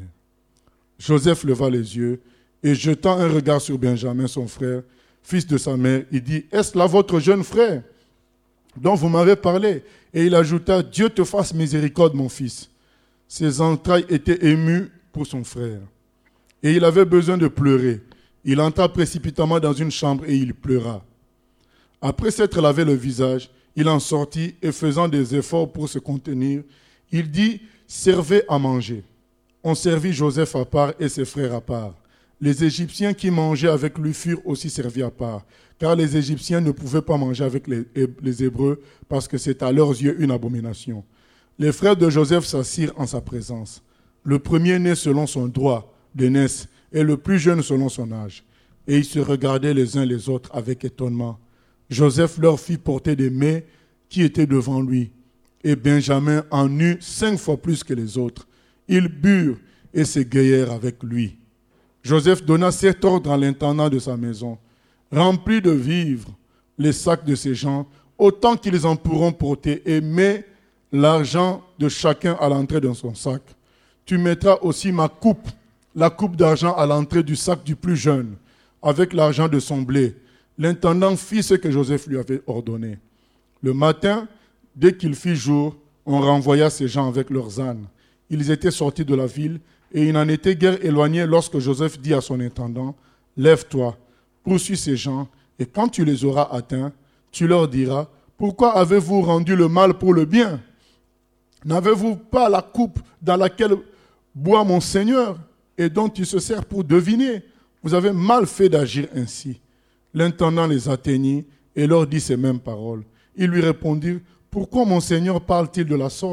Joseph leva les yeux et jetant un regard sur Benjamin, son frère, fils de sa mère, il dit, est-ce là votre jeune frère dont vous m'avez parlé? Et il ajouta, Dieu te fasse miséricorde, mon fils. Ses entrailles étaient émues pour son frère. Et il avait besoin de pleurer. Il entra précipitamment dans une chambre et il pleura. Après s'être lavé le visage, il en sortit et faisant des efforts pour se contenir, il dit, servez à manger. On servit Joseph à part et ses frères à part. Les Égyptiens qui mangeaient avec lui furent aussi servis à part, car les Égyptiens ne pouvaient pas manger avec les, les Hébreux parce que c'est à leurs yeux une abomination. Les frères de Joseph s'assirent en sa présence. Le premier-né selon son droit d'aînesse et le plus jeune selon son âge. Et ils se regardaient les uns les autres avec étonnement. Joseph leur fit porter des mets qui étaient devant lui. Et Benjamin en eut cinq fois plus que les autres. Ils burent et s'égayèrent avec lui. Joseph donna cet ordre à l'intendant de sa maison. Remplis de vivres les sacs de ces gens, autant qu'ils en pourront porter, et mets l'argent de chacun à l'entrée de son sac. Tu mettras aussi ma coupe, la coupe d'argent à l'entrée du sac du plus jeune, avec l'argent de son blé. L'intendant fit ce que Joseph lui avait ordonné. Le matin, dès qu'il fit jour, on renvoya ces gens avec leurs ânes. Ils étaient sortis de la ville et ils n'en étaient guère éloignés lorsque Joseph dit à son intendant, « Lève-toi, poursuis ces gens, et quand tu les auras atteints, tu leur diras, « Pourquoi avez-vous rendu le mal pour le bien? N'avez-vous pas la coupe dans laquelle boit mon Seigneur et dont il se sert pour deviner? Vous avez mal fait d'agir ainsi. » L'intendant les atteignit et leur dit ces mêmes paroles. Ils lui répondirent, « Pourquoi mon Seigneur parle-t-il de la sorte?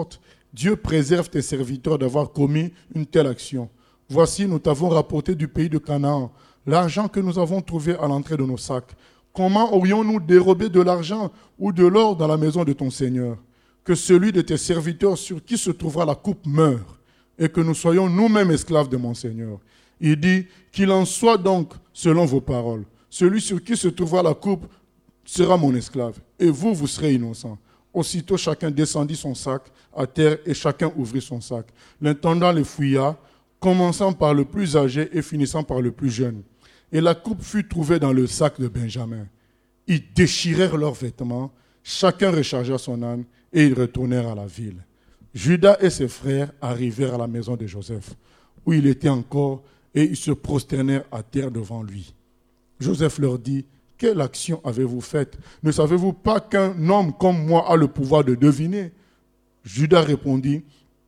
Dieu préserve tes serviteurs d'avoir commis une telle action. Voici, nous t'avons rapporté du pays de Canaan l'argent que nous avons trouvé à l'entrée de nos sacs. Comment aurions-nous dérobé de l'argent ou de l'or dans la maison de ton Seigneur? Que celui de tes serviteurs sur qui se trouvera la coupe meure, et que nous soyons nous-mêmes esclaves de mon Seigneur. Il dit, qu'il en soit donc selon vos paroles. Celui sur qui se trouvera la coupe sera mon esclave, et vous, vous serez innocents. Aussitôt, chacun descendit son sac à terre, et chacun ouvrit son sac. L'intendant les fouilla, commençant par le plus âgé et finissant par le plus jeune. Et la coupe fut trouvée dans le sac de Benjamin. Ils déchirèrent leurs vêtements, chacun rechargea son âne, et ils retournèrent à la ville. Judas et ses frères arrivèrent à la maison de Joseph, où il était encore, et ils se prosternèrent à terre devant lui. Joseph leur dit, « Quelle action avez-vous faite? Ne savez-vous pas qu'un homme comme moi a le pouvoir de deviner ?» Judas répondit,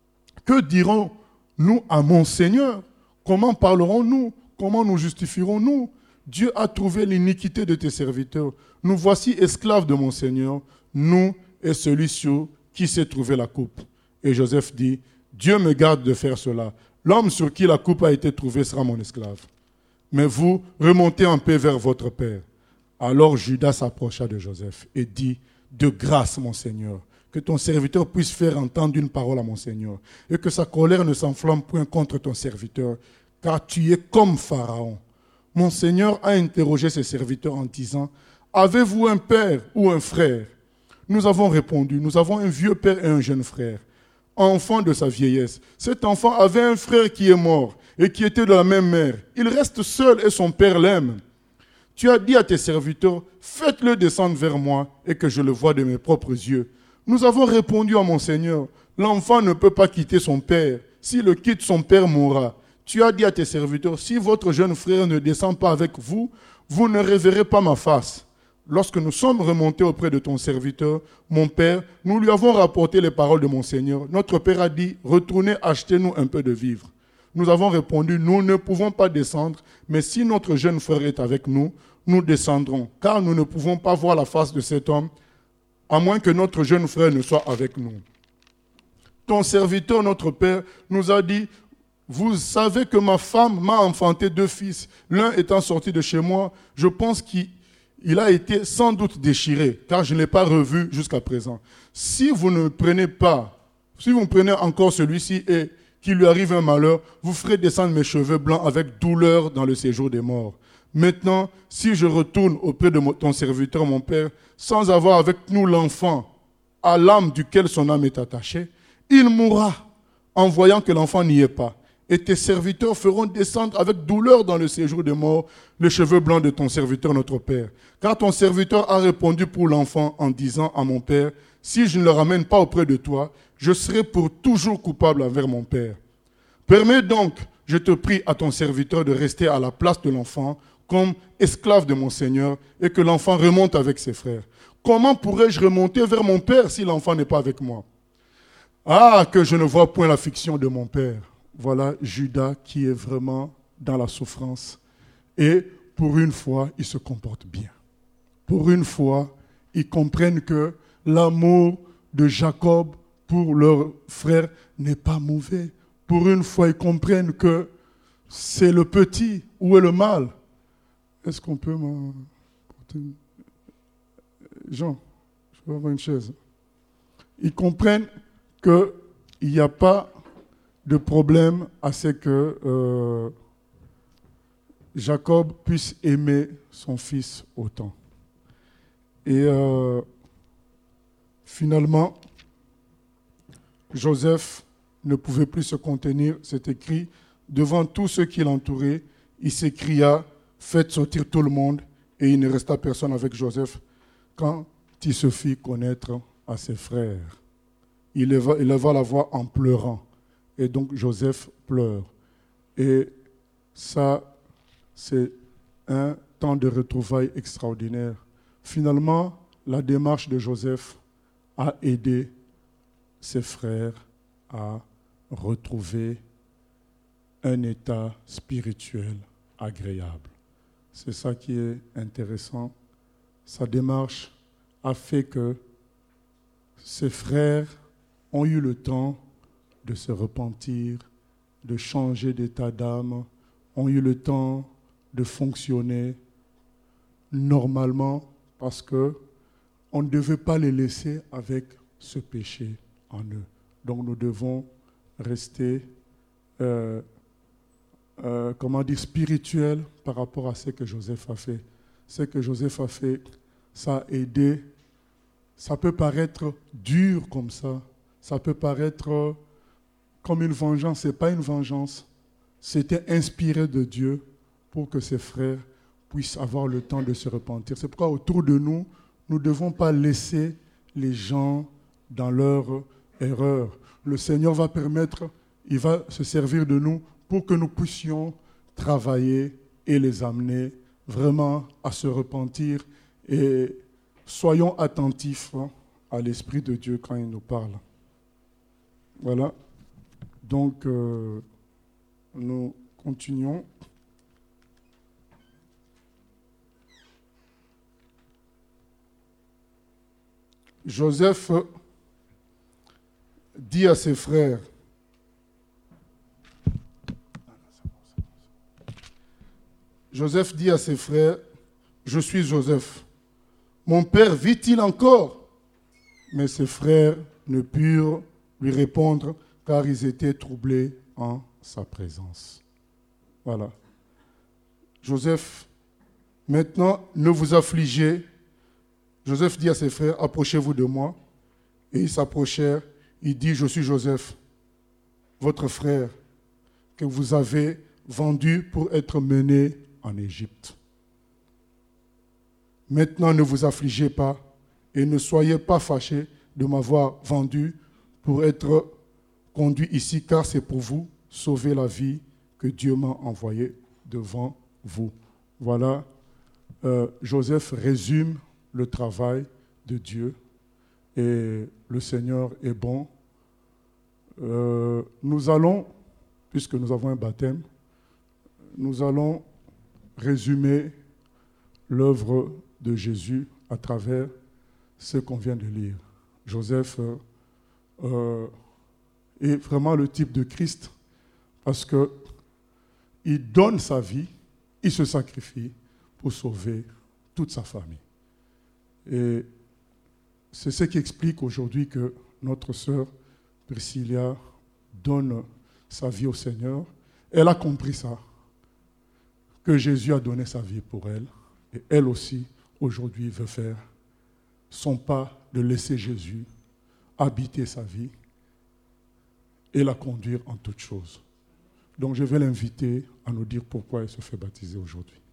« Que dirons-nous à mon Seigneur? Comment parlerons-nous? Comment nous justifierons-nous? Dieu a trouvé l'iniquité de tes serviteurs. Nous voici esclaves de mon Seigneur, nous et celui sur qui s'est trouvée la coupe. » Et Joseph dit, « Dieu me garde de faire cela. L'homme sur qui la coupe a été trouvée sera mon esclave. Mais vous, remontez en paix vers votre père. » Alors Judas s'approcha de Joseph et dit, « De grâce, mon Seigneur, que ton serviteur puisse faire entendre une parole à mon Seigneur, et que sa colère ne s'enflamme point contre ton serviteur, car tu es comme Pharaon. Mon Seigneur a interrogé ses serviteurs en disant, « Avez-vous un père ou un frère ?» Nous avons répondu, « Nous avons un vieux père et un jeune frère, enfant de sa vieillesse. Cet enfant avait un frère qui est mort et qui était de la même mère. Il reste seul et son père l'aime. Tu as dit à tes serviteurs, faites-le descendre vers moi et que je le voie de mes propres yeux. Nous avons répondu à mon Seigneur, l'enfant ne peut pas quitter son père. S'il le quitte, son père mourra. Tu as dit à tes serviteurs, si votre jeune frère ne descend pas avec vous, vous ne reverrez pas ma face. Lorsque nous sommes remontés auprès de ton serviteur, mon père, nous lui avons rapporté les paroles de mon Seigneur. Notre père a dit, retournez, achetez-nous un peu de vivres. Nous avons répondu, nous ne pouvons pas descendre, mais si notre jeune frère est avec nous, nous descendrons, car nous ne pouvons pas voir la face de cet homme, à moins que notre jeune frère ne soit avec nous. Ton serviteur, notre père, nous a dit, vous savez que ma femme m'a enfanté deux fils. L'un étant sorti de chez moi, je pense qu'il a été sans doute déchiré, car je ne l'ai pas revu jusqu'à présent. Si vous ne prenez pas, si vous prenez encore celui-ci et qu'il lui arrive un malheur, vous ferez descendre mes cheveux blancs avec douleur dans le séjour des morts. Maintenant, si je retourne auprès de ton serviteur, mon père, sans avoir avec nous l'enfant, à l'âme duquel son âme est attachée, il mourra en voyant que l'enfant n'y est pas. Et tes serviteurs feront descendre avec douleur dans le séjour des morts les cheveux blancs de ton serviteur, notre père. Car ton serviteur a répondu pour l'enfant en disant à mon père, si je ne le ramène pas auprès de toi, je serai pour toujours coupable envers mon père. Permets donc, je te prie, à ton serviteur de rester à la place de l'enfant comme esclave de mon Seigneur et que l'enfant remonte avec ses frères. Comment pourrais-je remonter vers mon père si l'enfant n'est pas avec moi? Ah, que je ne vois point la fiction de mon père. Voilà Judas qui est vraiment dans la souffrance. Et pour une fois, il se comporte bien. Pour une fois, ils comprennent que l'amour de Jacob pour leur frère n'est pas mauvais. Pour une fois, ils comprennent que c'est le petit. Où est le mal? Est-ce qu'on peut m'apporter une... Jean, je peux avoir une chaise. Ils comprennent qu'il n'y a pas de problème à ce que euh, Jacob puisse aimer son fils autant. Et euh, finalement, Joseph ne pouvait plus se contenir, c'est écrit, devant tous ceux qui l'entouraient, il s'écria, faites sortir tout le monde, et il ne resta personne avec Joseph quand il se fit connaître à ses frères. Il éleva, il éleva la voix en pleurant. Et donc Joseph pleure. Et ça, c'est un temps de retrouvailles extraordinaire. Finalement, la démarche de Joseph a aidé ses frères à retrouver un état spirituel agréable. C'est ça qui est intéressant. Sa démarche a fait que ses frères ont eu le temps de se repentir, de changer d'état d'âme, ont eu le temps de fonctionner normalement parce que on ne devait pas les laisser avec ce péché en eux. Donc nous devons rester, euh, euh, comment dire, spirituels par rapport à ce que Joseph a fait. Ce que Joseph a fait, ça a aidé. Ça peut paraître dur comme ça. Ça peut paraître comme une vengeance. Ce n'est pas une vengeance. C'était inspiré de Dieu pour que ses frères puissent avoir le temps de se repentir. C'est pourquoi autour de nous, nous ne devons pas laisser les gens dans leur erreur. Le Seigneur va permettre, il va se servir de nous pour que nous puissions travailler et les amener vraiment à se repentir. Et soyons attentifs à l'Esprit de Dieu quand il nous parle. Voilà. Donc, euh, nous continuons. Joseph dit à ses frères, Joseph dit à ses frères, je suis Joseph. Mon père vit-il encore? Mais ses frères ne purent lui répondre car ils étaient troublés en sa présence. Voilà. Joseph, maintenant, ne vous affligez. Joseph dit à ses frères, approchez-vous de moi. Et ils s'approchèrent. Il dit, je suis Joseph, votre frère, que vous avez vendu pour être mené en Égypte. Maintenant, ne vous affligez pas et ne soyez pas fâchés de m'avoir vendu pour être conduit ici, car c'est pour vous sauver la vie que Dieu m'a envoyé devant vous. Voilà, euh, Joseph résume le travail de Dieu et le Seigneur est bon. Euh, nous allons, puisque nous avons un baptême, nous allons résumer l'œuvre de Jésus à travers ce qu'on vient de lire. Joseph euh, est vraiment le type de Christ parce qu'il donne sa vie, il se sacrifie pour sauver toute sa famille. Et c'est ce qui explique aujourd'hui que notre sœur Priscilla donne sa vie au Seigneur. Elle a compris ça, que Jésus a donné sa vie pour elle. Et elle aussi, aujourd'hui, veut faire son pas de laisser Jésus habiter sa vie et la conduire en toutes choses. Donc je vais l'inviter à nous dire pourquoi elle se fait baptiser aujourd'hui.